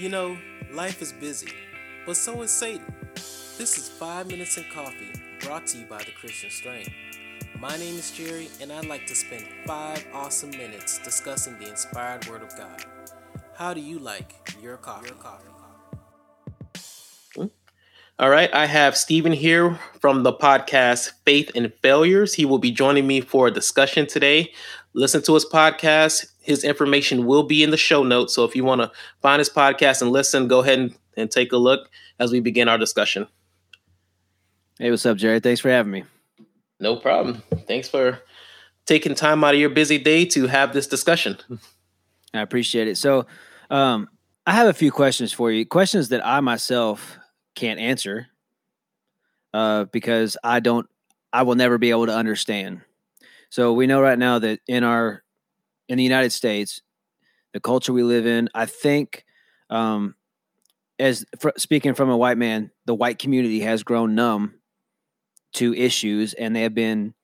You know, life is busy, but so is Satan. This is 5 Minutes in Coffee, brought to you by the Christian Strain. My name is Jerry, and I'd like to spend 5 awesome minutes discussing the inspired Word of God. How do you like your coffee? All right, I have Stephen here from the podcast Faith and Failures. He will be joining me for a discussion today. Listen to his podcast. His information will be in the show notes. So if you want to find his podcast and listen, go ahead and take a look as we begin our discussion. Hey, what's up, Jerry? Thanks for having me. No problem. Thanks for taking time out of your busy day to have this discussion. I appreciate it. So I have a few questions for you, questions that I myself can't answer because I will never be able to understand. So we know right now that in the United States, the culture we live in, I think, speaking from a white man, the white community has grown numb to issues, and they have been,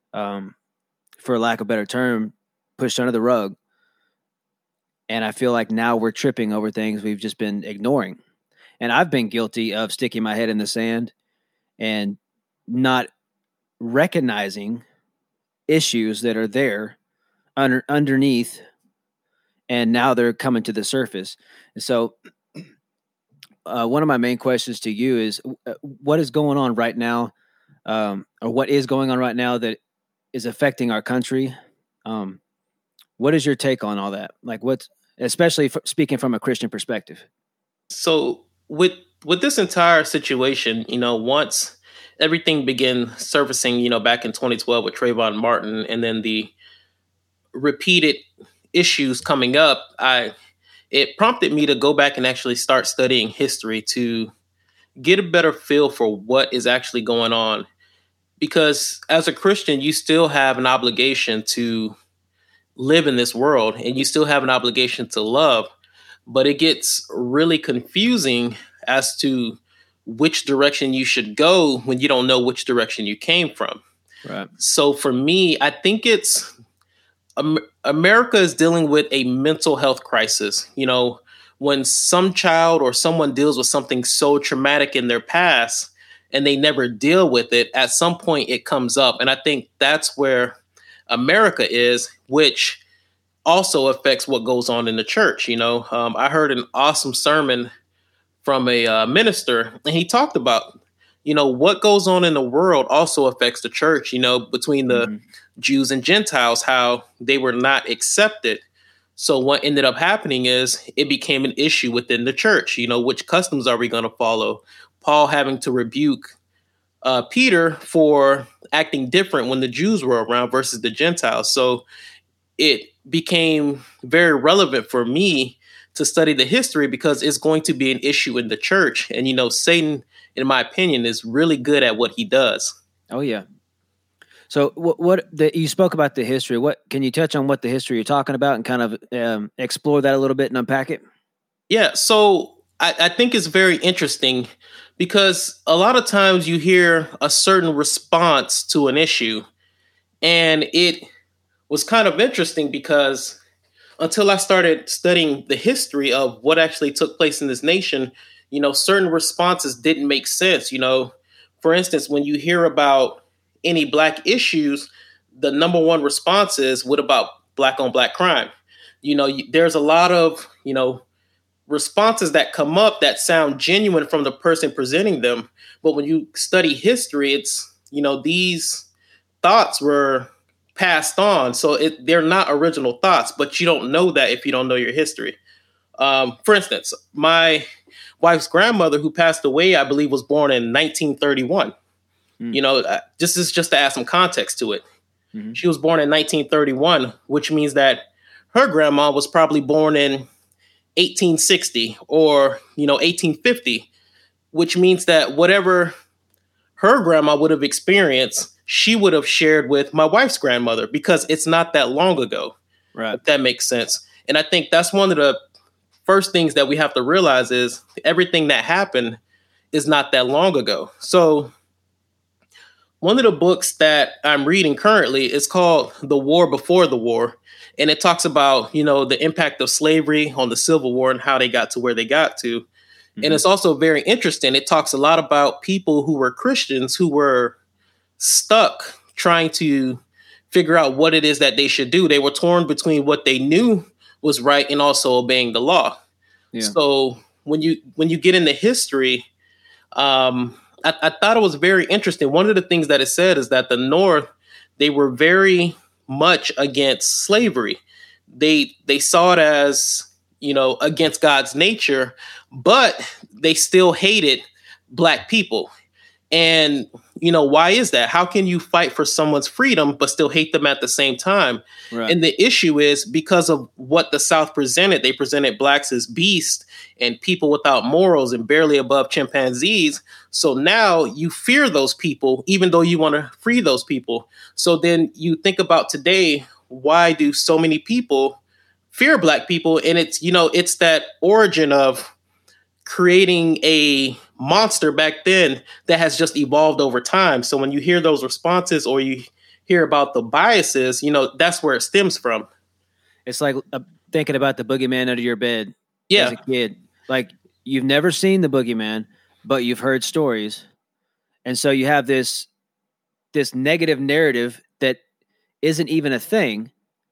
for lack of a better term, pushed under the rug. And I feel like now we're tripping over things we've just been ignoring. And I've been guilty of sticking my head in the sand and not recognizing issues that are there underneath, and now they're coming to the surface. And so one of my main questions to you is, what is going on right now, or what is going on right now that is affecting our country? What is your take on all that? Like, especially speaking from a Christian perspective? So with this entire situation, once everything began surfacing, back in 2012 with Trayvon Martin, and then the repeated issues coming up, it prompted me to go back and actually start studying history to get a better feel for what is actually going on. Because as a Christian, you still have an obligation to live in this world, and you still have an obligation to love. But it gets really confusing as to which direction you should go when you don't know which direction you came from. Right. So for me, I think America is dealing with a mental health crisis. When some child or someone deals with something so traumatic in their past and they never deal with it, at some point it comes up. And I think that's where America is, which also affects what goes on in the church. I heard an awesome sermon from a minister, and he talked about, what goes on in the world also affects the church, between the Jews and Gentiles, how they were not accepted. So what ended up happening is it became an issue within the church. Which customs are we going to follow? Paul having to rebuke Peter for acting different when the Jews were around versus the Gentiles. So it became very relevant for me to study the history, because it's going to be an issue in the church. And, Satan, in my opinion, is really good at what he does. Oh, yeah. So you spoke about the history. Can you touch on what the history you're talking about and kind of explore that a little bit and unpack it? Yeah. So I think it's very interesting, because a lot of times you hear a certain response to an issue, and it was kind of interesting because until I started studying the history of what actually took place in this nation, certain responses didn't make sense. For instance, when you hear about any black issues, the number one response is, what about black on black crime? There's a lot of, responses that come up that sound genuine from the person presenting them. But when you study history, it's, these thoughts were passed on. So they're not original thoughts, but you don't know that if you don't know your history. For instance, my wife's grandmother, who passed away, I believe, was born in 1931. This is just to add some context to it. Mm-hmm. She was born in 1931, which means that her grandma was probably born in 1860 or, 1850, which means that whatever her grandma would have experienced, she would have shared with my wife's grandmother, because it's not that long ago. Right. If that makes sense. And I think that's one of the first things that we have to realize is everything that happened is not that long ago. So one of the books that I'm reading currently is called The War Before the War. And it talks about, the impact of slavery on the Civil War and how they got to where they got to. Mm-hmm. And it's also very interesting. It talks a lot about people who were Christians who were stuck trying to figure out what it is that they should do. They were torn between what they knew was right and also obeying the law. Yeah. So when you get into history, I thought it was very interesting. One of the things that it said is that the North, they were very much against slavery. They saw it as, against God's nature, but they still hated Black people. And, why is that? How can you fight for someone's freedom, but still hate them at the same time? Right. And the issue is because of what the South presented. They presented Blacks as beasts and people without morals and barely above chimpanzees. So now you fear those people, even though you want to free those people. So then you think about today, why do so many people fear Black people? And it's, it's that origin of creating a monster back then that has just evolved over time. So when you hear those responses or you hear about the biases, that's where it stems from. It's like thinking about the boogeyman under your bed as a kid. Like you've never seen the boogeyman, but you've heard stories. And so you have this negative narrative that isn't even a thing.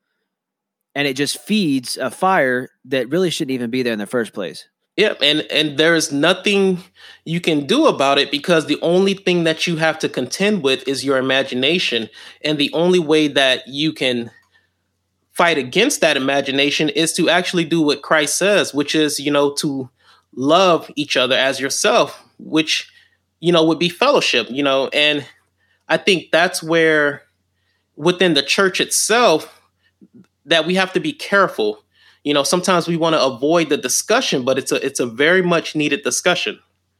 And it just feeds a fire that really shouldn't even be there in the first place. Yeah, and there's nothing you can do about it because the only thing that you have to contend with is your imagination. And the only way that you can fight against that imagination is to actually do what Christ says, which is, to love each other as yourself, which, would be fellowship, and I think that's where within the church itself that we have to be careful. Sometimes we want to avoid the discussion, but it's a very much needed discussion.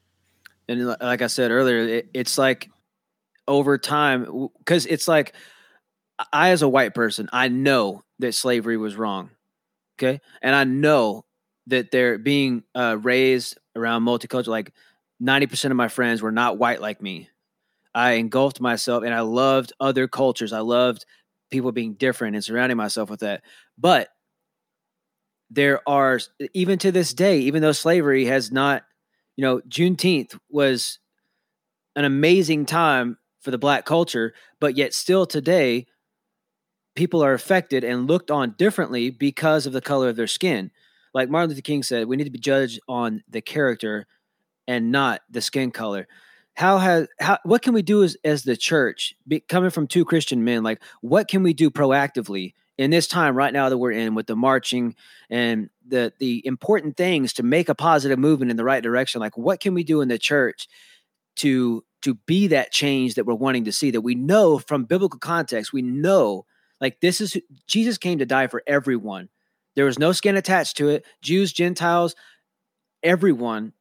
And like I said earlier, it's like over time, because it's like I, as a white person, I know that slavery was wrong. Okay. And I know that they're being raised around multicultural, like 90% of my friends were not white like me. I engulfed myself and I loved other cultures. I loved people being different and surrounding myself with that. But there are, even to this day, even though slavery has not, Juneteenth was an amazing time for the Black culture, but yet still today, people are affected and looked on differently because of the color of their skin. Like Martin Luther King said, we need to be judged on the character and not the skin color. What can we do as the church, coming from two Christian men? Like, what can we do proactively in this time right now that we're in with the marching and the important things to make a positive movement in the right direction? Like, what can we do in the church to be that change that we're wanting to see, that we know from biblical context, we know like Jesus came to die for everyone. There was no skin attached to it. Jews, Gentiles, everyone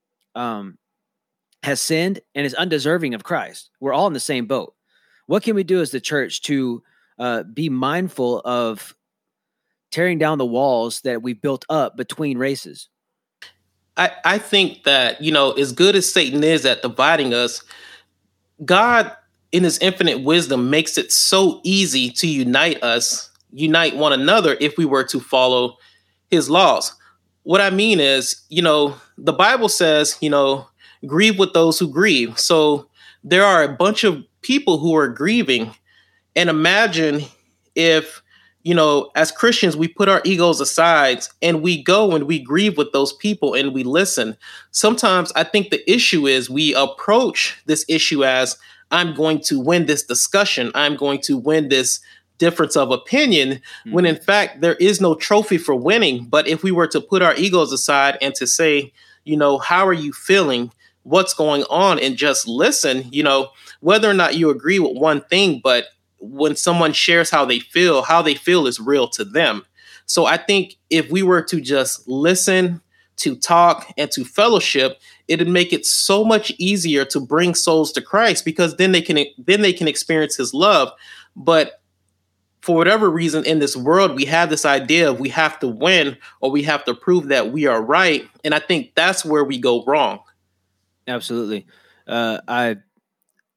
has sinned and is undeserving of Christ. We're all in the same boat. What can we do as the church to be mindful of tearing down the walls that we've built up between races? I think that, as good as Satan is at dividing us, God, in his infinite wisdom, makes it so easy to unite one another if we were to follow his laws. What I mean is, the Bible says, grieve with those who grieve. So there are a bunch of people who are grieving. And imagine if, as Christians, we put our egos aside and we go and we grieve with those people and we listen. Sometimes I think the issue is we approach this issue as, I'm going to win this discussion. I'm going to win this difference of opinion, when in fact there is no trophy for winning. But if we were to put our egos aside and to say, how are you feeling? What's going on? And just listen, whether or not you agree with one thing, but when someone shares how they feel is real to them. So I think if we were to just listen, to talk, and to fellowship, it'd make it so much easier to bring souls to Christ, because then they can experience his love. But for whatever reason in this world, we have this idea of we have to win or we have to prove that we are right. And I think that's where we go wrong. Absolutely. I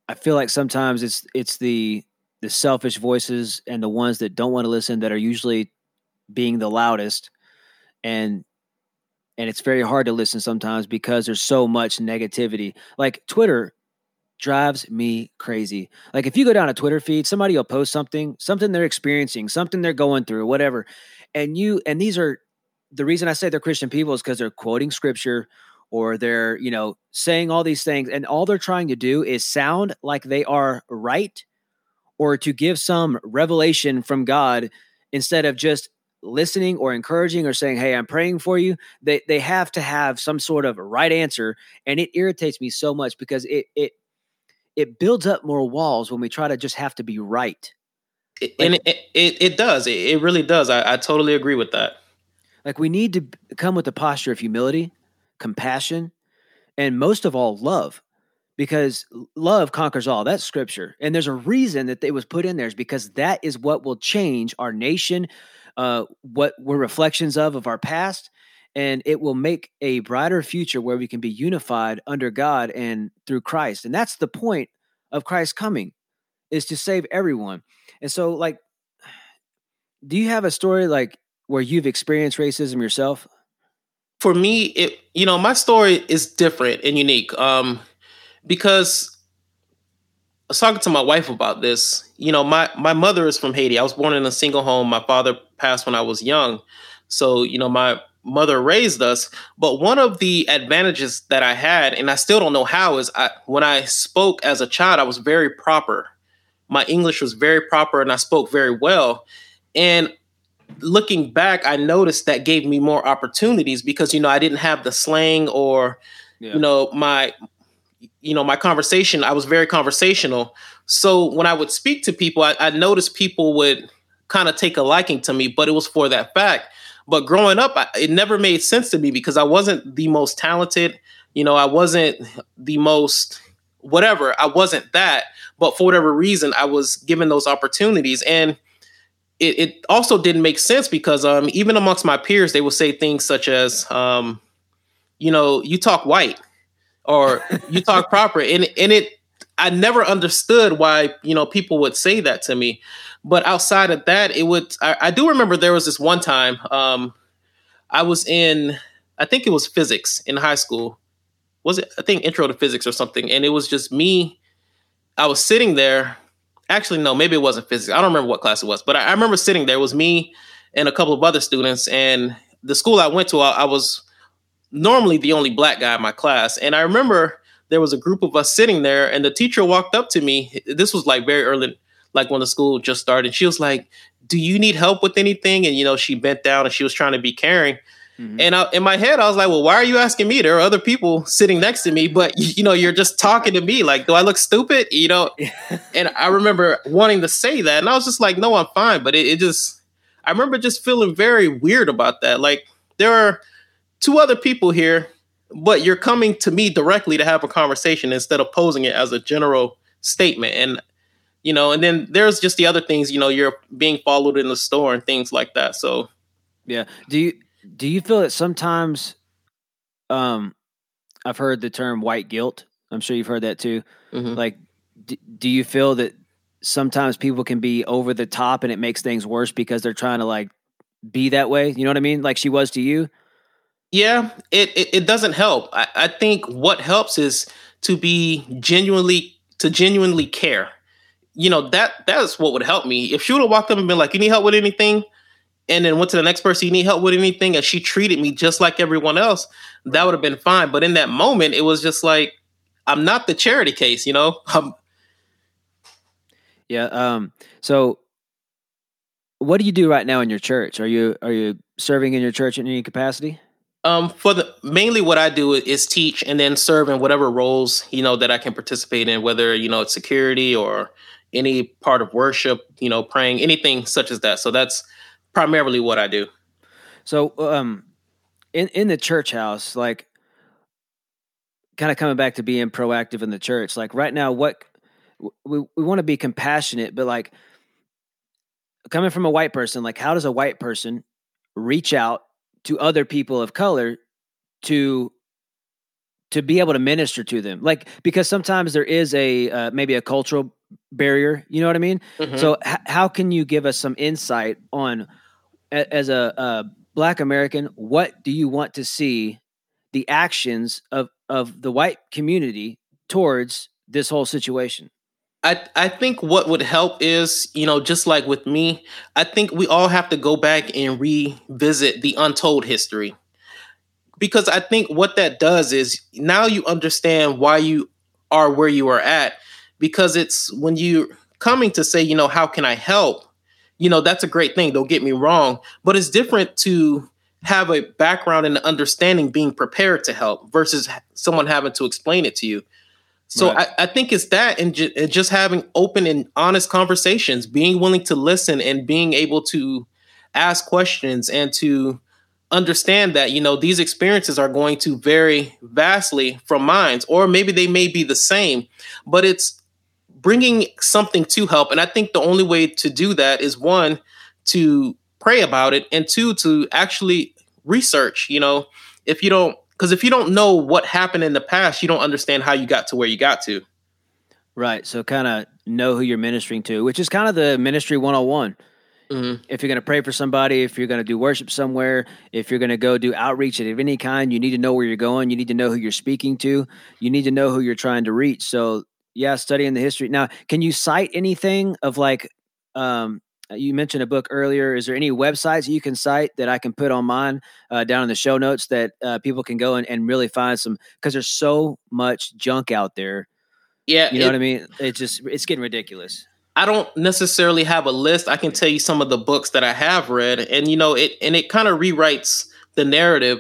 I feel like sometimes it's the selfish voices and the ones that don't want to listen that are usually being the loudest, and it's very hard to listen sometimes because there's so much negativity. Like Twitter drives me crazy. Like if you go down a Twitter feed, somebody will post something they're experiencing, something they're going through, whatever. And these are the reason I say they're Christian people is because they're quoting scripture or they're, saying all these things. And all they're trying to do is sound like they are right or to give some revelation from God instead of just listening or encouraging or saying, hey, I'm praying for you. They have to have some sort of right answer. And it irritates me so much because it builds up more walls when we try to just have to be right. And it does. It really does. I totally agree with that. Like we need to come with a posture of humility, compassion, and most of all, love. Because love conquers all. That's scripture. And there's a reason that it was put in there is because that is what will change our nation, what we're reflections of our past. And it will make a brighter future where we can be unified under God and through Christ. And that's the point of Christ coming, is to save everyone. And so, like, do you have a story like where you've experienced racism yourself? For me, my story is different and unique. Because I was talking to my wife about this. My mother is from Haiti. I was born in a single home. My father passed when I was young. So, my mother raised us. But one of the advantages that I had, and I still don't know how, is when I spoke as a child, I was very proper. My English was very proper and I spoke very well. And looking back, I noticed that gave me more opportunities because, I didn't have the slang or, my conversation. I was very conversational. So when I would speak to people, I noticed people would kind of take a liking to me, but it was for that fact. But growing up, it never made sense to me because I wasn't the most talented. I wasn't the most whatever. I wasn't that. But for whatever reason, I was given those opportunities. And it also didn't make sense because even amongst my peers, they would say things such as, you talk white or you talk proper. I never understood why, people would say that to me. But outside of that, I do remember there was this one time I was I think it was physics in high school. Was it? I think intro to physics or something. And it was just me. I was sitting there. Actually, no, maybe it wasn't physics. I don't remember what class it was, but I remember sitting there. It was me and a couple of other students. And the school I went to, I was normally the only black guy in my class. And I remember there was a group of us sitting there and the teacher walked up to me. This was like very early, like when the school just started. She was like, do you need help with anything? And, she bent down and she was trying to be caring. Mm-hmm. And in my head, I was like, well, why are you asking me? There are other people sitting next to me, but, you're just talking to me. Like, do I look stupid? And I remember wanting to say that. And I was just like, no, I'm fine. But I remember just feeling very weird about that. Like, there are two other people here, but you're coming to me directly to have a conversation instead of posing it as a general statement. And, and then there's just the other things, you're being followed in the store and things like that. So, yeah. Do you feel that sometimes, I've heard the term white guilt. I'm sure you've heard that too. Mm-hmm. Like, do you feel that sometimes people can be over the top and it makes things worse because they're trying to like be that way? You know what I mean? Like she was to you? Yeah, it doesn't help. I think what helps is to genuinely care. That's what would help me. If she would have walked up and been like, you need help with anything? And then went to the next person, you need help with anything? And she treated me just like everyone else, that would have been fine. But in that moment, it was just like, I'm not the charity case, Yeah. So what do you do right now in your church? Are you serving in your church in any capacity? Mainly what I do is teach and then serve in whatever roles, that I can participate in, whether, it's security or any part of worship, praying, anything such as that. So that's primarily what I do. So, in the church house, like kind of coming back to being proactive in the church, like right now, what we want to be compassionate, but like coming from a white person, like how does a white person reach out to other people of color to to be able to minister to them, like, because sometimes there is a maybe a cultural barrier, you know what I mean? Mhm. So how can you give us some insight on, as a Black American, what do you want to see the actions of the white community towards this whole situation? I think what would help is, just like with me, I think we all have to go back and revisit the untold history. Because I think what that does is now you understand why you are where you are at. Because it's when you coming to say, how can I help? That's a great thing. Don't get me wrong. But it's different to have a background and understanding being prepared to help versus someone having to explain it to you. So Right. I think it's that, and just having open and honest conversations, being willing to listen and being able to ask questions and to understand that, these experiences are going to vary vastly from mine, or maybe they may be the same, but it's bringing something to help. And I think the only way to do that is, one, to pray about it, and two, to actually research. If you don't know what happened in the past, you don't understand how you got to where you got to. Right. So kind of know who you're ministering to, which is kind of the ministry 101. Mm-hmm. If you're going to pray for somebody, if you're going to do worship somewhere, if you're going to go do outreach of any kind, you need to know where you're going. You need to know who you're speaking to. You need to know who you're trying to reach. So yeah, studying the history. Now, can you cite anything of, like, you mentioned a book earlier. Is there any websites that you can cite that I can put on mine down in the show notes that people can go and really find some, because there's so much junk out there. Yeah. You know what I mean? It's getting ridiculous. I don't necessarily have a list. I can tell you some of the books that I have read, and it kind of rewrites the narrative.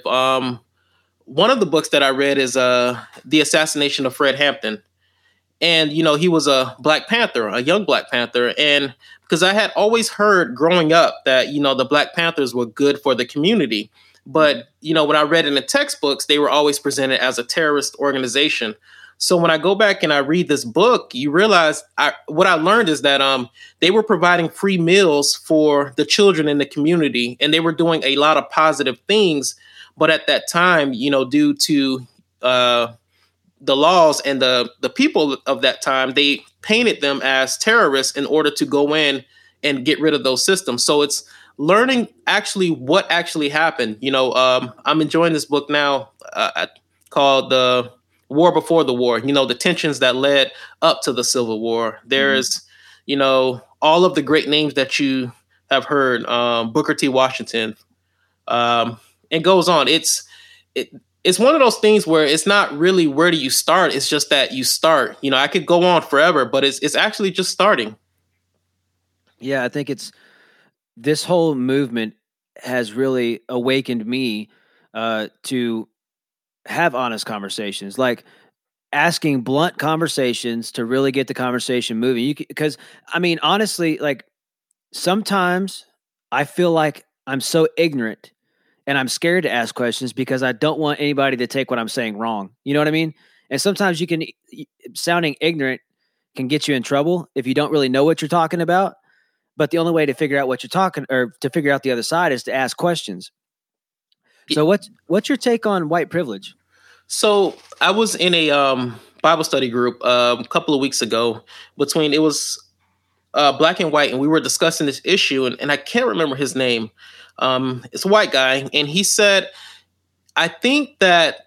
One of the books that I read is The Assassination of Fred Hampton. And, he was a Black Panther, a young Black Panther. And because I had always heard growing up that, the Black Panthers were good for the community. But, when I read in the textbooks, they were always presented as a terrorist organization. So when I go back and I read this book, you realize what I learned is that they were providing free meals for the children in the community, and they were doing a lot of positive things. But at that time, due to the laws and the people of that time, they painted them as terrorists in order to go in and get rid of those systems. So it's learning actually what actually happened. I'm enjoying this book now called The War Before the War, the tensions that led up to the Civil War. There's, all of the great names that you have heard, Booker T. Washington, and goes on. It's one of those things where it's not really where do you start. It's just that you start. I could go on forever, but it's actually just starting. Yeah, I think this whole movement has really awakened me to have honest conversations, like asking blunt conversations to really get the conversation moving. Because I mean, honestly, like, sometimes I feel like I'm so ignorant and I'm scared to ask questions because I don't want anybody to take what I'm saying wrong. You know what I mean? And sometimes sounding ignorant can get you in trouble if you don't really know what you're talking about. But the only way to figure out what you're talking, or to figure out the other side, is to ask questions. So what's your take on white privilege? So I was in a Bible study group a couple of weeks ago. It was black and white, and we were discussing this issue, and I can't remember his name. It's a white guy, and he said, I think that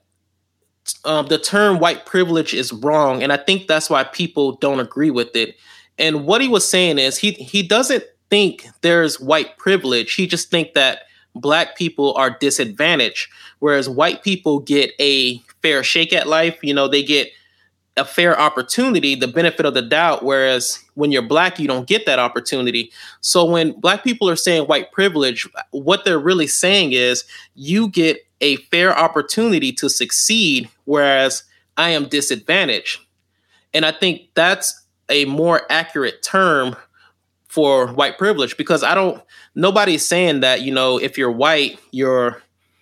the term white privilege is wrong, and I think that's why people don't agree with it. And what he was saying is he doesn't think there's white privilege. He just think that Black people are disadvantaged, whereas white people get a fair shake at life. They get a fair opportunity, the benefit of the doubt, whereas when you're Black, you don't get that opportunity. So when Black people are saying white privilege, what they're really saying is you get a fair opportunity to succeed, whereas I am disadvantaged. And I think that's a more accurate term for white privilege, because nobody's saying that, if you're white, you're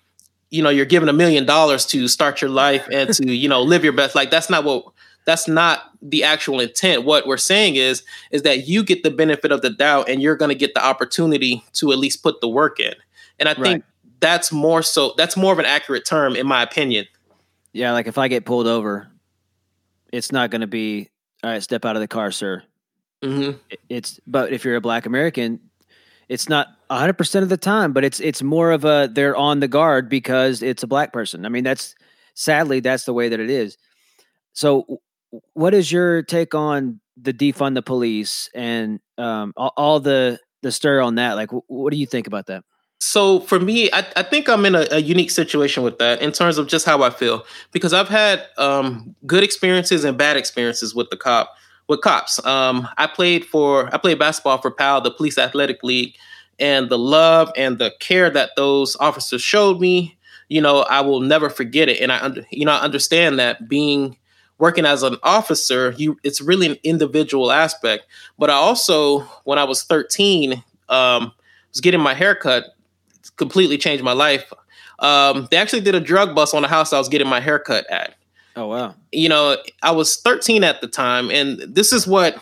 given $1 million to start your life and to, live your best. Like, that's not the actual intent. What we're saying is that you get the benefit of the doubt, and you're going to get the opportunity to at least put the work in. And I think that's more of an accurate term, in my opinion. Yeah, like if I get pulled over, it's not going to be, all right, step out of the car, sir. Mm-hmm. But if you're a Black American, it's not 100% of the time, but it's more of a, they're on the guard because it's a Black person. I mean, sadly, that's the way that it is. So what is your take on the defund the police and all the stir on that? Like, what do you think about that? So for me, I think I'm in a unique situation with that in terms of just how I feel, because I've had good experiences and bad experiences with cops. I played basketball for PAL, the Police Athletic League, and the love and the care that those officers showed me, I will never forget it. And I understand that working as an officer, it's really an individual aspect. But I also, when I was 13, was getting my hair cut, completely changed my life. They actually did a drug bust on the house I was getting my haircut at. Oh, wow. I was 13 at the time, and this is what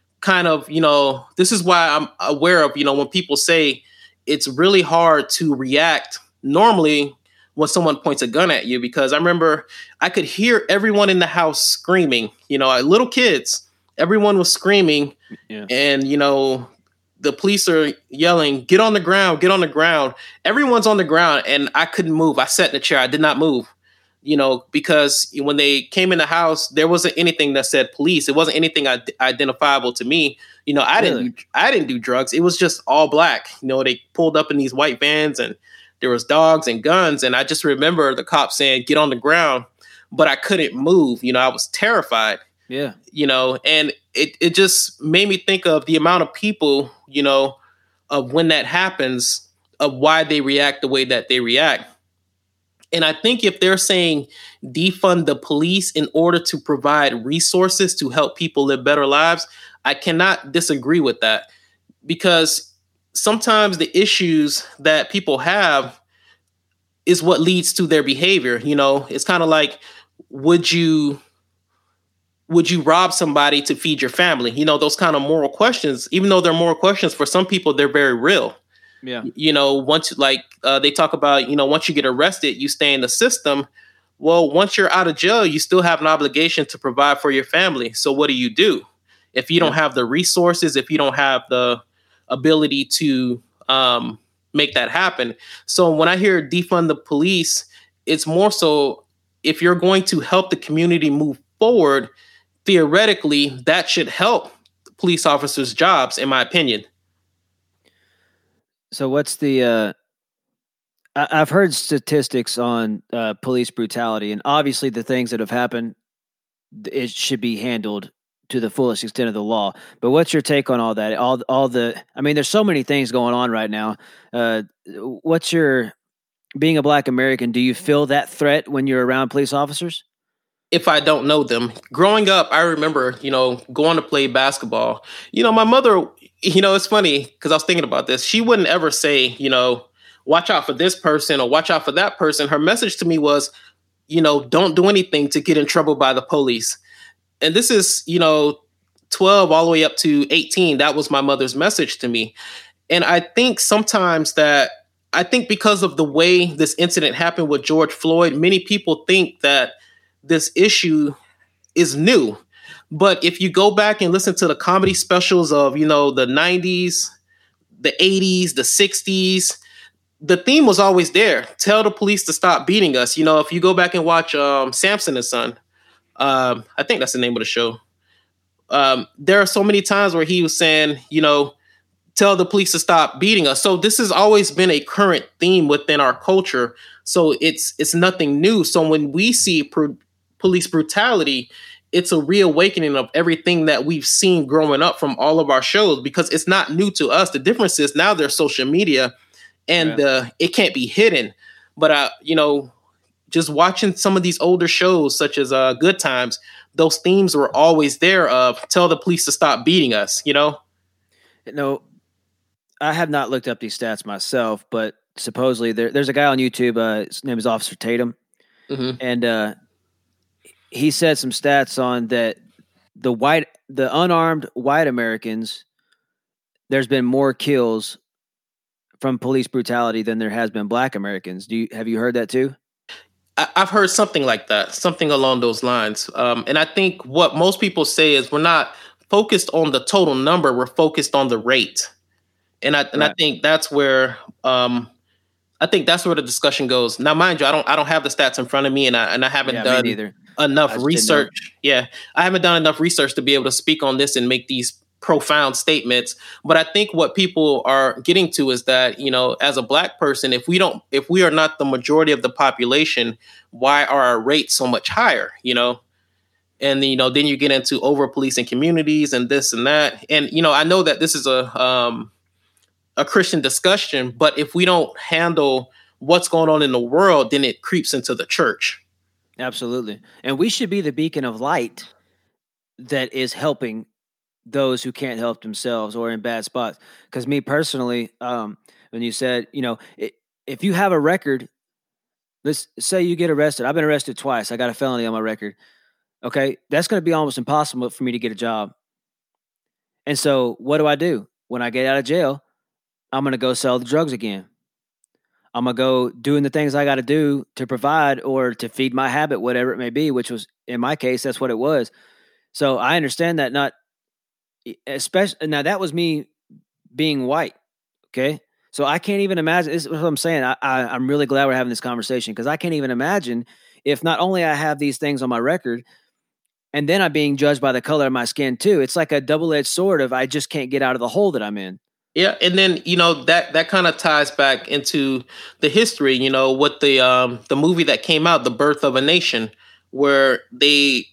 this is why I'm aware of, when people say it's really hard to react normally when someone points a gun at you, because I remember I could hear everyone in the house screaming, little kids, everyone was screaming. Yeah. And, the police are yelling, get on the ground, get on the ground. Everyone's on the ground, and I couldn't move. I sat in the chair. I did not move, because when they came in the house, there wasn't anything that said police. It wasn't anything identifiable to me. I didn't do drugs. It was just all Black. They pulled up in these white vans, and there was dogs and guns. And I just remember the cops saying, get on the ground, but I couldn't move. I was terrified. Yeah. And it just made me think of the amount of people, of when that happens, of why they react the way that they react. And I think if they're saying defund the police in order to provide resources to help people live better lives, I cannot disagree with that, because sometimes the issues that people have is what leads to their behavior. It's kind of like, would you rob somebody to feed your family? Those kind of moral questions, even though they're moral questions, for some people, they're very real. Yeah. Once they talk about, once you get arrested, you stay in the system. Well, once you're out of jail, you still have an obligation to provide for your family. So what do? If you don't have the resources, if you don't have the ability to make that happen. So when I hear defund the police, it's more so, if you're going to help the community move forward, theoretically, that should help police officers' jobs, in my opinion. So what's the I've heard statistics on police brutality, and obviously the things that have happened, it should be handled to the fullest extent of the law. But what's your take on all that? I mean, there's so many things going on right now. Being a Black American, do you feel that threat when you're around police officers? If I don't know them. Growing up, I remember, going to play basketball. My mother, it's funny because I was thinking about this. She wouldn't ever say, watch out for this person or watch out for that person. Her message to me was, don't do anything to get in trouble by the police. And this is, 12 all the way up to 18. That was my mother's message to me. And I think sometimes because of the way this incident happened with George Floyd, many people think that this issue is new. But if you go back and listen to the comedy specials of, the 90s, the 80s, the 60s, the theme was always there. Tell the police to stop beating us. If you go back and watch Samson and Son, I think that's the name of the show. There are so many times where he was saying, tell the police to stop beating us. So this has always been a current theme within our culture. So it's nothing new. So when we see police brutality, it's a reawakening of everything that we've seen growing up from all of our shows, because it's not new to us. The difference is now there's social media, and it can't be hidden. But just watching some of these older shows, such as Good Times, those themes were always there of tell the police to stop beating us. No, I have not looked up these stats myself, but supposedly there's a guy on YouTube. His name is Officer Tatum, and he said some stats on that the unarmed white Americans, there's been more kills from police brutality than there has been Black Americans. Have you heard that too? I've heard something like that, something along those lines. And I think what most people say is we're not focused on the total number; we're focused on the rate. And I Right. think that's where the discussion goes. Now, mind you, I don't have the stats in front of me, and I haven't Yeah, me done neither. enough I just didn't know. research. Yeah, I haven't done enough research to be able to speak on this and make these profound statements. But I think what people are getting to is that, as a black person, if we are not the majority of the population, why are our rates so much higher? And then you get into over policing communities and this and that. And I know that this is a Christian discussion, but if we don't handle what's going on in the world, then it creeps into the church. Absolutely. And we should be the beacon of light that is helping those who can't help themselves or in bad spots. Because me personally, when you said, if you have a record, let's say you get arrested. I've been arrested twice. I got a felony on my record. Okay. That's going to be almost impossible for me to get a job. And so what do? When I get out of jail, I'm going to go sell the drugs again. I'm going to go doing the things I got to do to provide or to feed my habit, whatever it may be, which was, in my case, that's what it was. So I understand that, not especially now, that was me being white. Okay. So I can't even imagine. This is what I'm saying. I'm really glad we're having this conversation, because I can't even imagine if not only I have these things on my record and then I'm being judged by the color of my skin too. It's like a double-edged sword of I just can't get out of the hole that I'm in. Yeah, and then that kind of ties back into the history. What the movie that came out, The Birth of a Nation, where they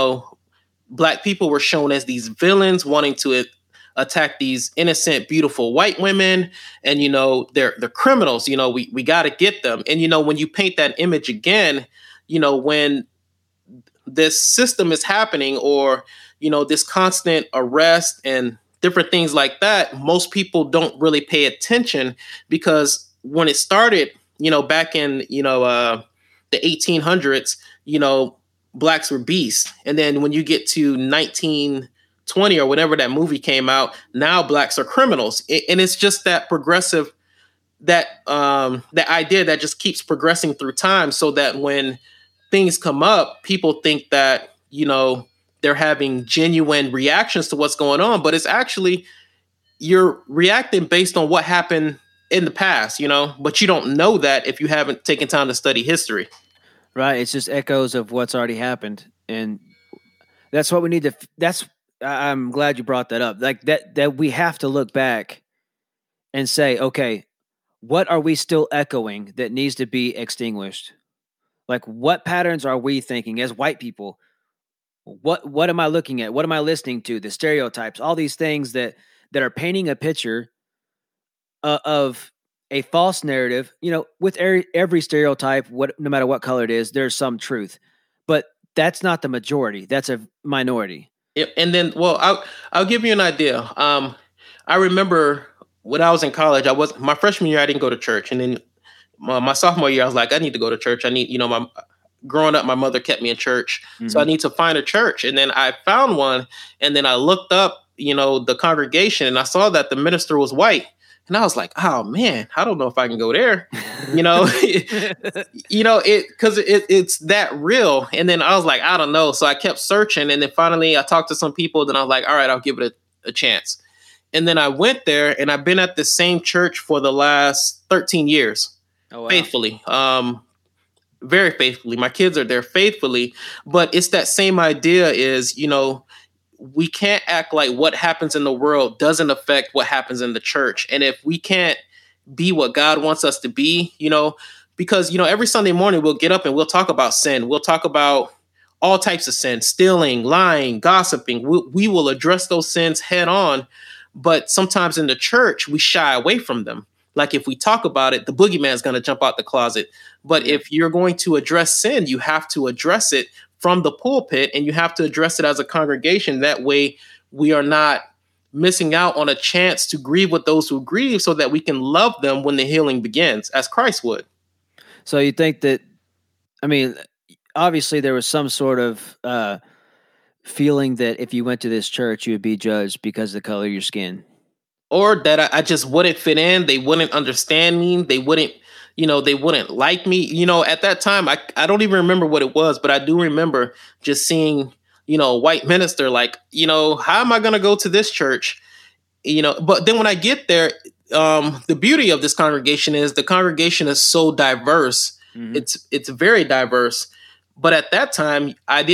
black people were shown as these villains wanting to attack these innocent, beautiful white women, and they're criminals. We got to get them. And when you paint that image again, when this system is happening, or this constant arrest and different things like that, most people don't really pay attention, because when it started, back in the 1800s, blacks were beasts, and then when you get to 1920 or whatever that movie came out, now blacks are criminals, and it's just that progressive, that idea that just keeps progressing through time, so that when things come up, people think that they're having genuine reactions to what's going on, but it's actually, you're reacting based on what happened in the past, but you don't know that if you haven't taken time to study history. Right. It's just echoes of what's already happened. And that's what we need to, I'm glad you brought that up. Like that we have to look back and say, okay, what are we still echoing that needs to be extinguished? Like, what patterns are we thinking as white people? What am I looking at? What am I listening to? The stereotypes, all these things that are painting a picture of a false narrative. With every stereotype, no matter what color it is, there's some truth, but that's not the majority. That's a minority. Yep. And then, well, I'll give you an idea. I remember when I was in college, my freshman year, I didn't go to church, and then my sophomore year, I was like, I need to go to church. I need, growing up, my mother kept me in church. Mm-hmm. So I need to find a church. And then I found one. And then I looked up, the congregation, and I saw that the minister was white. And I was like, oh man, I don't know if I can go there. Because it's that real. And then I was like, I don't know. So I kept searching. And then finally I talked to some people. Then I was like, all right, I'll give it a chance. And then I went there, and I've been at the same church for the last 13 years. Oh, wow. Faithfully. Very faithfully. My kids are there faithfully, but it's that same idea is, we can't act like what happens in the world doesn't affect what happens in the church. And if we can't be what God wants us to be, because, every Sunday morning we'll get up and we'll talk about sin. We'll talk about all types of sin, stealing, lying, gossiping. We will address those sins head on. But sometimes in the church, we shy away from them. Like if we talk about it, the boogeyman's going to jump out the closet. But if you're going to address sin, you have to address it from the pulpit, and you have to address it as a congregation. That way we are not missing out on a chance to grieve with those who grieve, so that we can love them when the healing begins, as Christ would. So you think that, obviously there was some sort of feeling that if you went to this church, you would be judged because of the color of your skin. Or that I just wouldn't fit in. They wouldn't understand me. They wouldn't, they wouldn't like me. At that time, I don't even remember what it was, but I do remember just seeing, a white minister like, how am I going to go to this church? But then when I get there, the beauty of this congregation is the congregation is so diverse. Mhm. It's very diverse. But at that time, I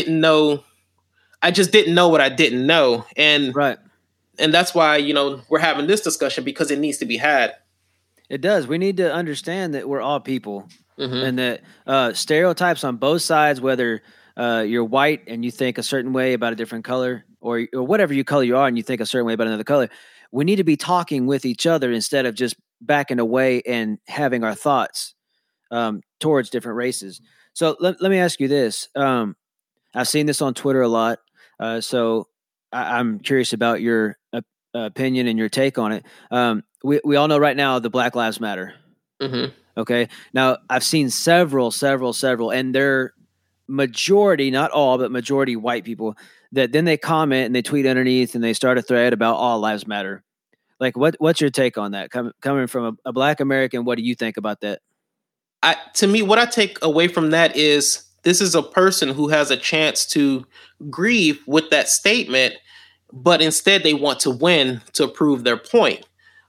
just didn't know what I didn't know. Right. And that's why, we're having this discussion, because it needs to be had. It does. We need to understand that we're all people, Mhm. and that stereotypes on both sides, whether you're white and you think a certain way about a different color, or whatever you color you are and you think a certain way about another color, we need to be talking with each other instead of just backing away and having our thoughts towards different races. So let me ask you this. I've seen this on Twitter a lot, so I'm curious about your opinion and your take on it. We all know right now the Black Lives Matter. Mhm. Okay. Now I've seen several, and they're majority, not all, but majority white people that then they comment and they tweet underneath and they start a thread about all lives matter. Like what's your take on that? Coming from a Black American, what do you think about that? To me, what I take away from that is this is a person who has a chance to grieve with that statement, but instead they want to win to prove their point.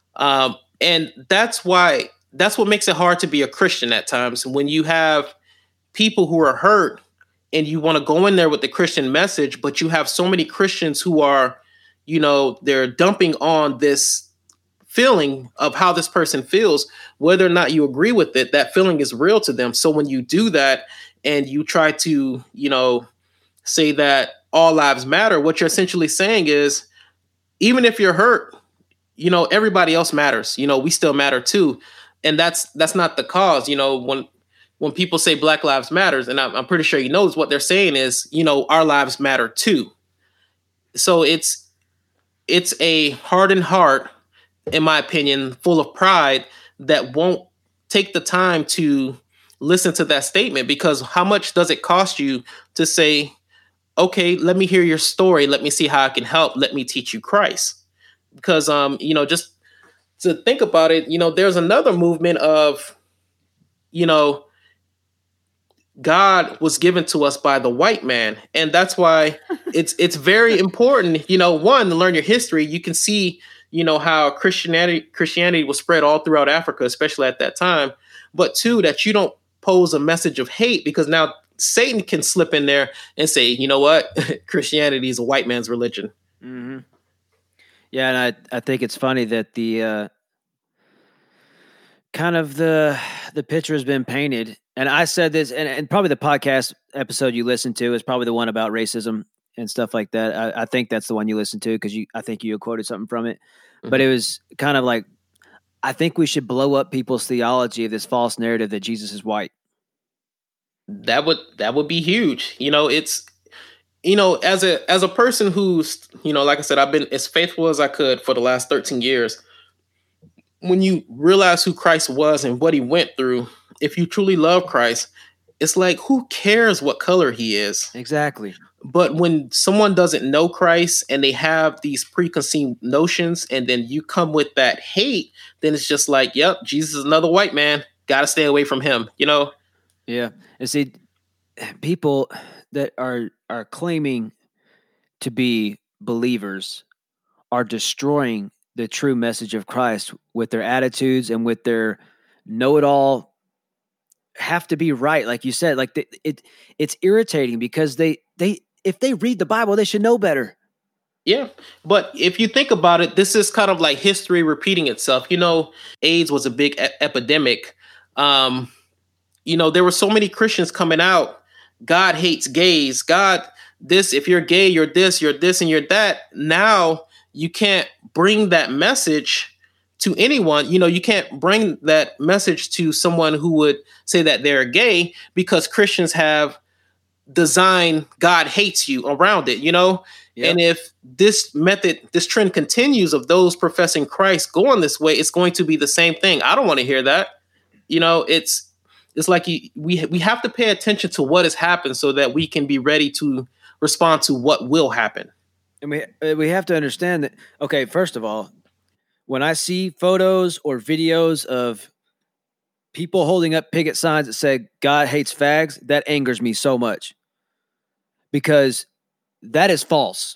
And that's what makes it hard to be a Christian at times, when you have people who are hurt and you want to go in there with the Christian message, but you have so many Christians who are, they're dumping on this feeling of how this person feels, whether or not you agree with it, that feeling is real to them. So when you do that and you try to, say that all lives matter, what you're essentially saying is, even if you're hurt, everybody else matters. We still matter too. And that's not the cause. When people say Black Lives Matters, and I'm pretty sure what they're saying is, our lives matter too. So it's a hardened heart, in my opinion, full of pride, that won't take the time to listen to that statement. Because how much does it cost you to say, okay, let me hear your story. Let me see how I can help. Let me teach you Christ. Because, just to think about it, there's another movement of, God was given to us by the white man. And that's why it's very important, one, to learn your history. You can see, how Christianity was spread all throughout Africa, especially at that time. But two, that you don't pose a message of hate, because now Satan can slip in there and say, you know what, Christianity is a white man's religion. Mm-hmm. Yeah, and I think it's funny that the kind of the picture has been painted. And I said this, and probably the podcast episode you listened to is probably the one about racism and stuff like that. I think that's the one you listened to, because I think you quoted something from it. Mm-hmm. But it was kind of like, I think we should blow up people's theology of this false narrative that Jesus is white. That would be huge. It's, as a person who's, like I said, I've been as faithful as I could for the last 13 years. When you realize who Christ was and what he went through, if you truly love Christ, it's like, who cares what color he is? Exactly. But when someone doesn't know Christ and they have these preconceived notions, and then you come with that hate, then it's just like, yep, Jesus is another white man. Got to stay away from him, Yeah. And see, people that are claiming to be believers are destroying the true message of Christ with their attitudes and with their know-it-all, have to be right. Like you said, like it's irritating, because they if they read the Bible, they should know better. Yeah. But if you think about it, this is kind of like history repeating itself. AIDS was a big epidemic. There were so many Christians coming out. God hates gays. God, this, if you're gay, you're this, and you're that. Now you can't bring that message to anyone. You can't bring that message to someone who would say that they're gay, because Christians have designed God hates you around it, Yep. And if this trend continues of those professing Christ going this way, it's going to be the same thing. I don't want to hear that. It's like we have to pay attention to what has happened so that we can be ready to respond to what will happen. And we have to understand that, okay, first of all, when I see photos or videos of people holding up picket signs that say God hates fags, that angers me so much because that is false.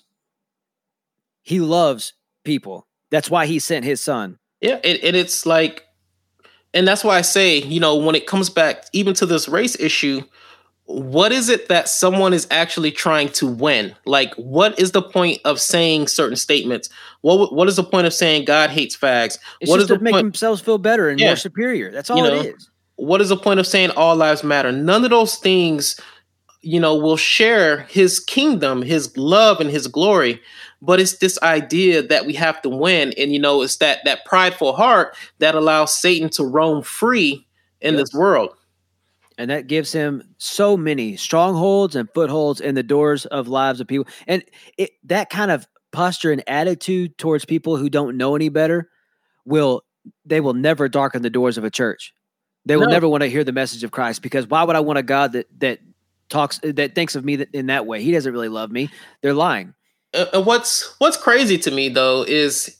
He loves people. That's why he sent his son. Yeah, and it's like, and that's why I say, when it comes back even to this race issue, what is it that someone is actually trying to win? Like, what is the point of saying certain statements? What is the point of saying God hates fags? It's what just is to make themselves feel better and more superior. That's all it is. What is the point of saying all lives matter? None of those things, will share his kingdom, his love, and his glory. But it's this idea that we have to win. And, it's that prideful heart that allows Satan to roam free in this world. And that gives him so many strongholds and footholds in the doors of lives of people. And that kind of posture and attitude towards people who don't know any better will never darken the doors of a church. They will never want to hear the message of Christ, because why would I want a God that thinks of me in that way? He doesn't really love me. They're lying. What's crazy to me though is,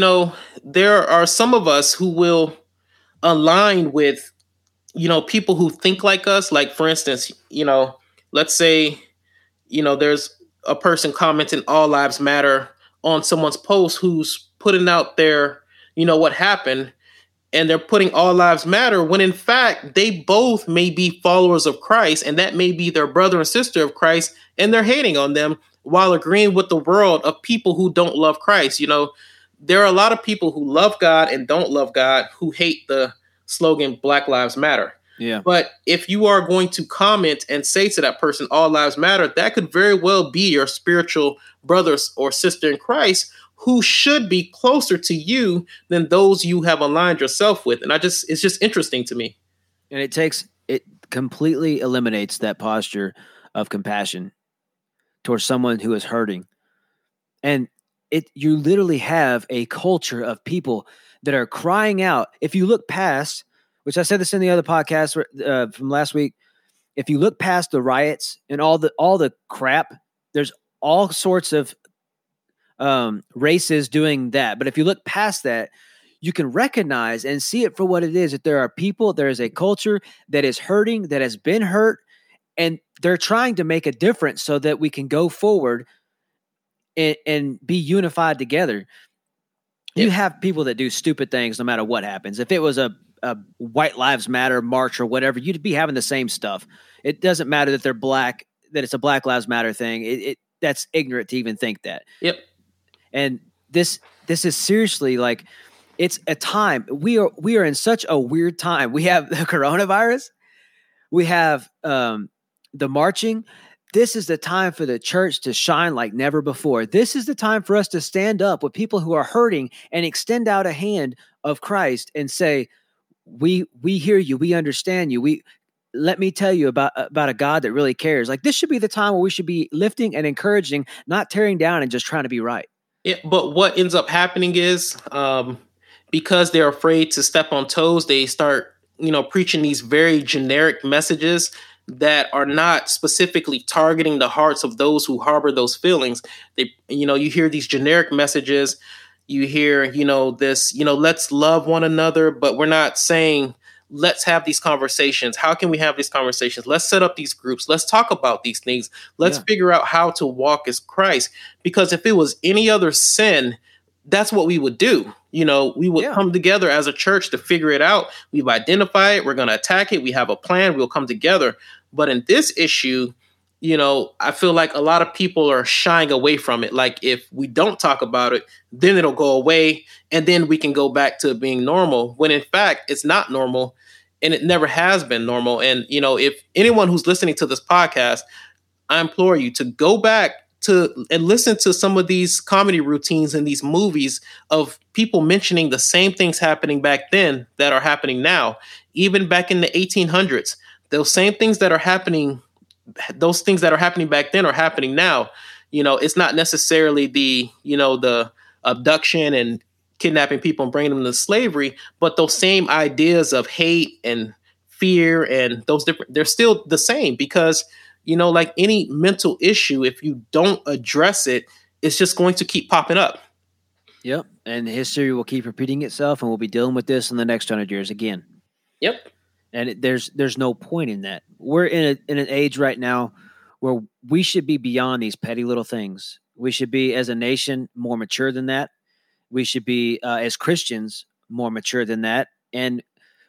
there are some of us who will align with people who think like us. Like, for instance, let's say, there's a person commenting all lives matter on someone's post who's putting out their, what happened, and they're putting all lives matter when in fact they both may be followers of Christ, and that may be their brother and sister of Christ, and they're hating on them while agreeing with the world of people who don't love Christ. There are a lot of people who love God and don't love God who hate the slogan Black Lives Matter. Yeah. But if you are going to comment and say to that person, all lives matter, that could very well be your spiritual brother or sister in Christ who should be closer to you than those you have aligned yourself with. And it's just interesting to me. And it completely eliminates that posture of compassion towards someone who is hurting. And you literally have a culture of people that are crying out. If you look past, which I said this in the other podcast from last week, if you look past the riots and all the crap, there's all sorts of races doing that. But if you look past that, you can recognize and see it for what it is, that there are people, there is a culture that is hurting, that has been hurt, and they're trying to make a difference so that we can go forward and be unified together. You have people that do stupid things no matter what happens. If it was a White Lives Matter march or whatever, you'd be having the same stuff. It doesn't matter that they're black, that it's a Black Lives Matter thing. That's ignorant to even think that. Yep. And this is seriously like, it's a time. We are in such a weird time. We have the coronavirus. We have the marching. This is the time for the church to shine like never before. This is the time for us to stand up with people who are hurting and extend out a hand of Christ and say, we hear you. We understand you. Let me tell you about a God that really cares. Like, this should be the time where we should be lifting and encouraging, not tearing down and just trying to be right. Yeah, but what ends up happening is because they're afraid to step on toes, they start, preaching these very generic messages that are not specifically targeting the hearts of those who harbor those feelings. You hear these generic messages, you hear, this, let's love one another, but we're not saying, let's have these conversations. How can we have these conversations? Let's set up these groups. Let's talk about these things. Let's figure out how to walk as Christ. Because if it was any other sin, that's what we would do. We would come together as a church to figure it out. We've identified it. We're going to attack it. We have a plan. We'll come together. But in this issue, I feel like a lot of people are shying away from it. Like, if we don't talk about it, then it'll go away, and then we can go back to being normal, when in fact it's not normal, and it never has been normal. And, if anyone who's listening to this podcast, I implore you to go back and listen to some of these comedy routines and these movies of people mentioning the same things happening back then that are happening now. Even back in the 1800s, those same things that are happening, those things that are happening back then are happening now. It's not necessarily the abduction and kidnapping people and bringing them to slavery, but those same ideas of hate and fear and they're still the same, because, like any mental issue, if you don't address it, it's just going to keep popping up. Yep. And history will keep repeating itself, and we'll be dealing with this in the next 100 years again. Yep. and there's no point in that. We're in an age right now where we should be beyond these petty little things. We should be, as a nation, more mature than that. We should be, as Christians, more mature than that. And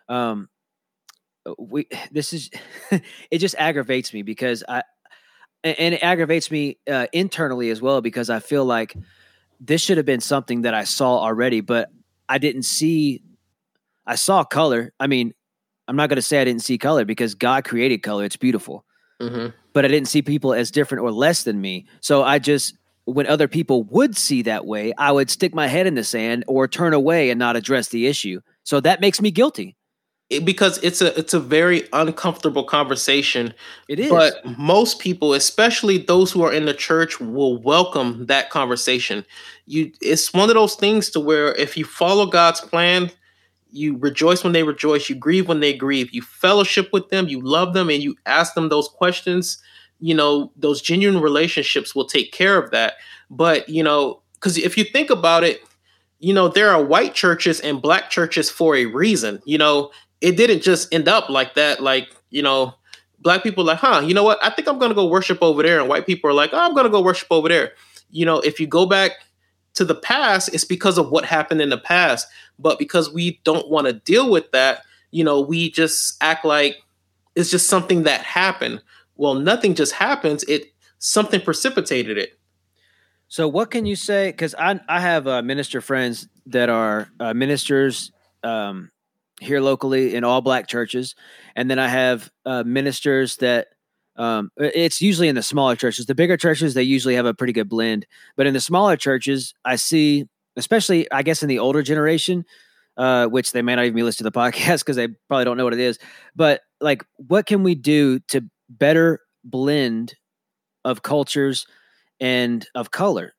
this is it just aggravates me because it aggravates me internally as well, because I feel like this should have been something that I saw already, but I didn't see. I saw color. I mean, I'm not going to say I didn't see color, because God created color. It's beautiful. Mm-hmm. But I didn't see people as different or less than me. So when other people would see that way, I would stick my head in the sand or turn away and not address the issue. So that makes me guilty. Because it's a very uncomfortable conversation. It is. But most people, especially those who are in the church, will welcome that conversation. It's one of those things to where if you follow God's plan, you rejoice when they rejoice, you grieve when they grieve, you fellowship with them, you love them, and you ask them those questions. Those genuine relationships will take care of that. But, because if you think about it, there are white churches and black churches for a reason. It didn't just end up like that. Like, black people are like, you know what? I think I'm going to go worship over there. And white people are like, oh, I'm going to go worship over there. If you go back to the past, it's because of what happened in the past. But because we don't want to deal with that, we just act like it's just something that happened. Well, nothing just happens. Something precipitated it. So what can you say? Because I have minister friends that are ministers here locally in all black churches. And then I have ministers that it's usually in the smaller churches. The bigger churches, they usually have a pretty good blend. But in the smaller churches, I see, especially, I guess, in the older generation, which they may not even be listening to the podcast because they probably don't know what it is. But like, what can we do to better blend of cultures and of color?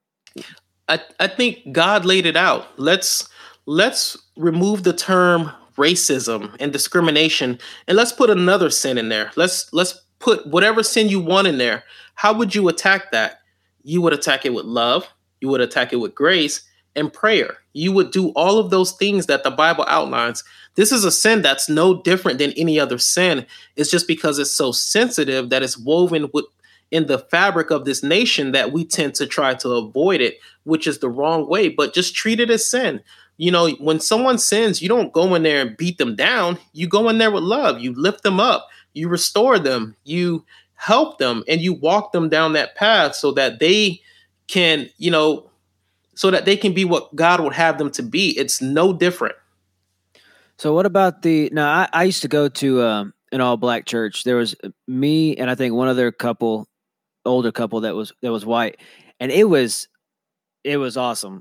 I think God laid it out. Let's remove the term racism and discrimination, and let's put another sin in there. Let's put whatever sin you want in there. How would you attack that? You would attack it with love. You would attack it with grace and prayer. You would do all of those things that the Bible outlines. This is a sin that's no different than any other sin. It's just because it's so sensitive that it's woven in the fabric of this nation that we tend to try to avoid it, which is the wrong way. But just treat it as sin. When someone sins, you don't go in there and beat them down. You go in there with love. You lift them up. You restore them. You help them, and you walk them down that path so that they can, be what God would have them to be. It's no different. So what about I used to go to an all black church. There was me and I think one other older couple that was white, and it was awesome.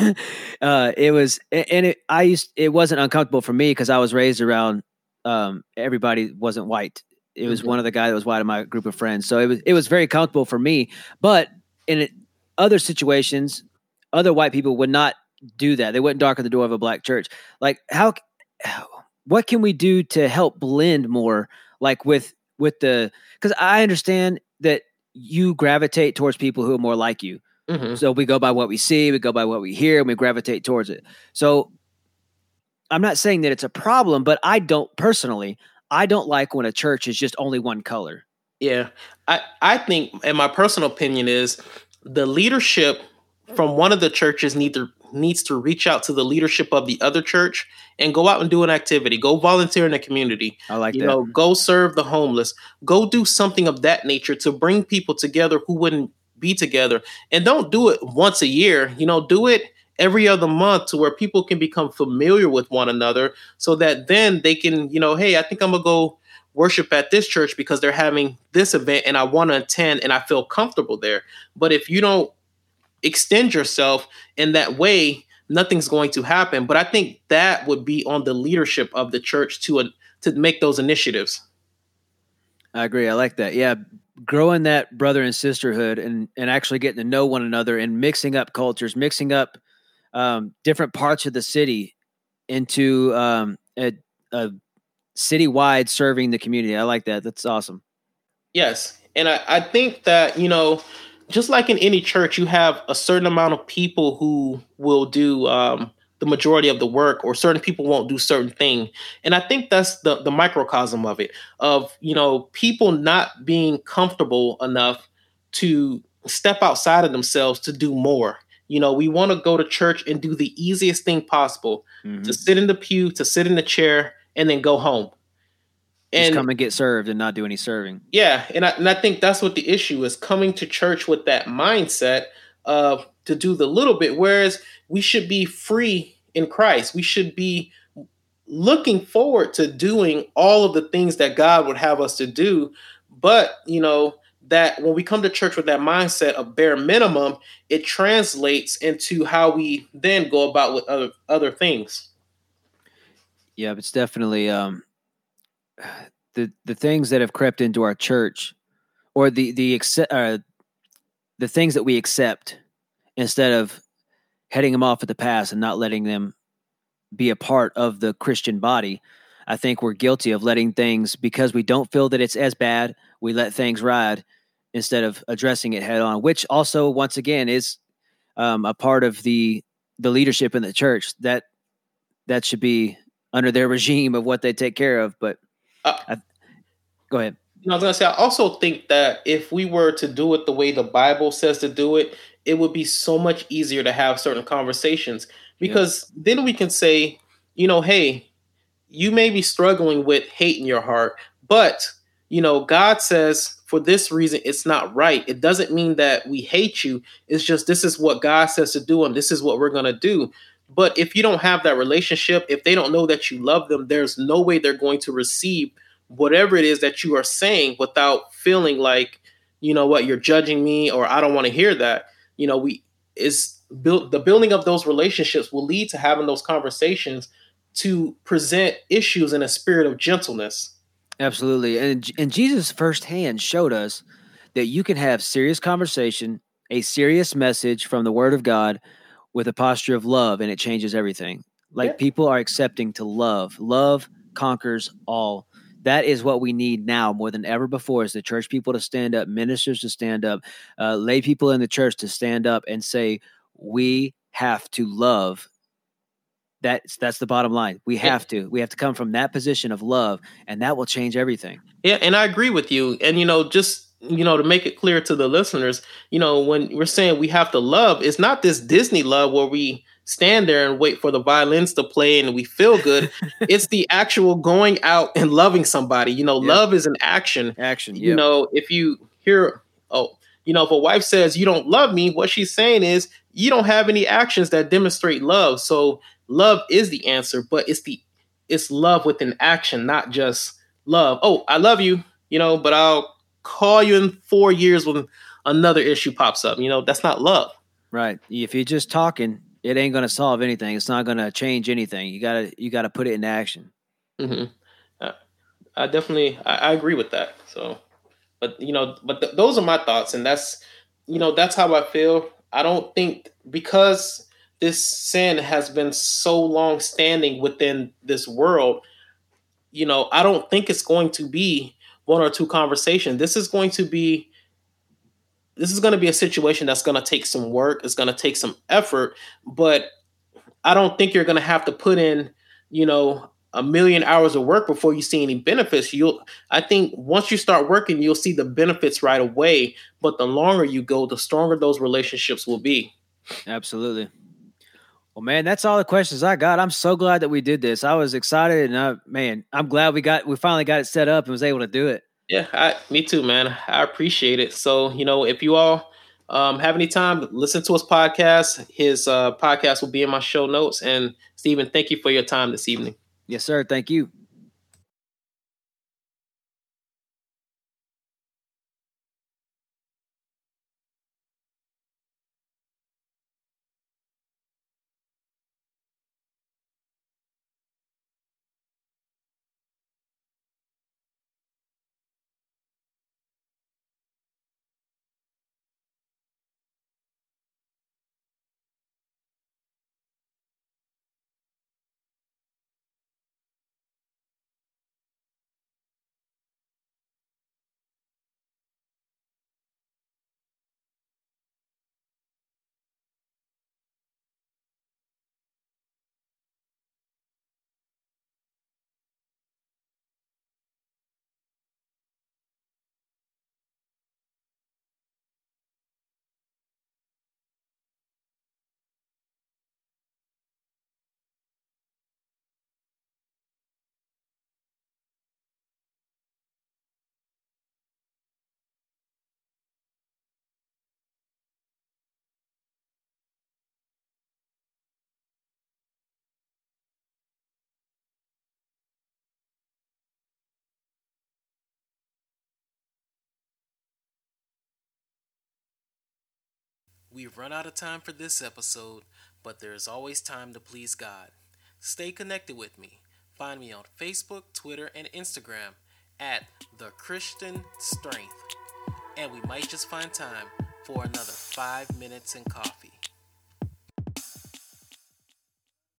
It wasn't uncomfortable for me because I was raised around everybody wasn't white. It was one of the guys that was white in my group of friends. So it was very comfortable for me. But in other situations, other white people would not do that. They wouldn't darken the door of a black church. Like what can we do to help blend more, like with because I understand that you gravitate towards people who are more like you. Mm-hmm. So we go by what we see, we go by what we hear, and we gravitate towards it. So I'm not saying that it's a problem, but I don't like when a church is just only one color. Yeah. I think, and my personal opinion is, the leadership from one of the churches needs to reach out to the leadership of the other church and go out and do an activity. Go volunteer in the community. I like that. Go serve the homeless. Go do something of that nature to bring people together who wouldn't be together. And don't do it once a year. Do it every other month to where people can become familiar with one another so that then they can, hey, I think I'm going to go worship at this church because they're having this event and I want to attend and I feel comfortable there. But if you don't extend yourself in that way, nothing's going to happen. But I think that would be on the leadership of the church to make those initiatives. I agree. I like that. Yeah. Growing that brother and sisterhood and actually getting to know one another and mixing up cultures, mixing up different parts of the city into a citywide serving the community. I like that. That's awesome. Yes. And I think that, just like in any church, you have a certain amount of people who will do the majority of the work, or certain people won't do certain thing. And I think that's the microcosm of it, of, people not being comfortable enough to step outside of themselves to do more. We want to go to church and do the easiest thing possible, to sit in the pew, to sit in the chair, and then go home. Just come and get served and not do any serving. Yeah, and I think that's what the issue is, coming to church with that mindset of to do the little bit, whereas we should be free in Christ. We should be looking forward to doing all of the things that God would have us to do. But, that when we come to church with that mindset of bare minimum, it translates into how we then go about with other things. Yeah, it's definitely the things that have crept into our church, or the things that we accept instead of heading them off at the pass and not letting them be a part of the Christian body. I think we're guilty of letting things, because we don't feel that it's as bad, we let things ride instead of addressing it head on, which also, once again, is a part of the leadership in the church that should be under their regime of what they take care of. But go ahead. I was going to say, I also think that if we were to do it the way the Bible says to do it, it would be so much easier to have certain conversations, because then we can say, hey, you may be struggling with hate in your heart, but, God says for this reason, it's not right. It doesn't mean that we hate you. It's just, this is what God says to do, and this is what we're going to do. But if you don't have that relationship, if they don't know that you love them, there's no way they're going to receive whatever it is that you are saying without feeling like, you're judging me, or I don't want to hear that. The building of those relationships will lead to having those conversations to present issues in a spirit of gentleness. Absolutely. And Jesus firsthand showed us that you can have serious conversation, a serious message from the Word of God, with a posture of love, and it changes everything. People are accepting to love. Love conquers all. That is what we need now more than ever before, is the church people to stand up, ministers to stand up, lay people in the church to stand up and say, we have to love. That's the bottom line. We have to come from that position of love, and that will change everything. Yeah, and I agree with you. And, just, to make it clear to the listeners, when we're saying we have to love, it's not this Disney love where we stand there and wait for the violins to play and we feel good. It's the actual going out and loving somebody. Love is an action. If you hear, if a wife says you don't love me, what she's saying is you don't have any actions that demonstrate love. So love is the answer, but it's love with an action, not just love. Oh, I love you, but I'll call you in 4 years when another issue pops up. That's not love. Right. If you're just talking, it ain't going to solve anything. It's not going to change anything. You gotta put it into action. Mm-hmm. I definitely, I agree with that. So, but those are my thoughts, and that's how I feel. I don't think, because this sin has been so long standing within this world, I don't think it's going to be one or two conversations. This is going to be a situation that's going to take some work. It's going to take some effort, but I don't think you're going to have to put in, 1,000,000 hours of work before you see any benefits. I think once you start working, you'll see the benefits right away. But the longer you go, the stronger those relationships will be. Absolutely. Well, man, that's all the questions I got. I'm so glad that we did this. I was excited, and I'm glad we finally got it set up and was able to do it. Yeah, me too, man. I appreciate it. So, if you all have any time, listen to his podcast. His podcast will be in my show notes. And Stephen, thank you for your time this evening. Yes, sir. Thank you. We've run out of time for this episode, but there is always time to please God. Stay connected with me. Find me on Facebook, Twitter, and Instagram at The Christian Strength. And we might just find time for another 5 minutes in coffee.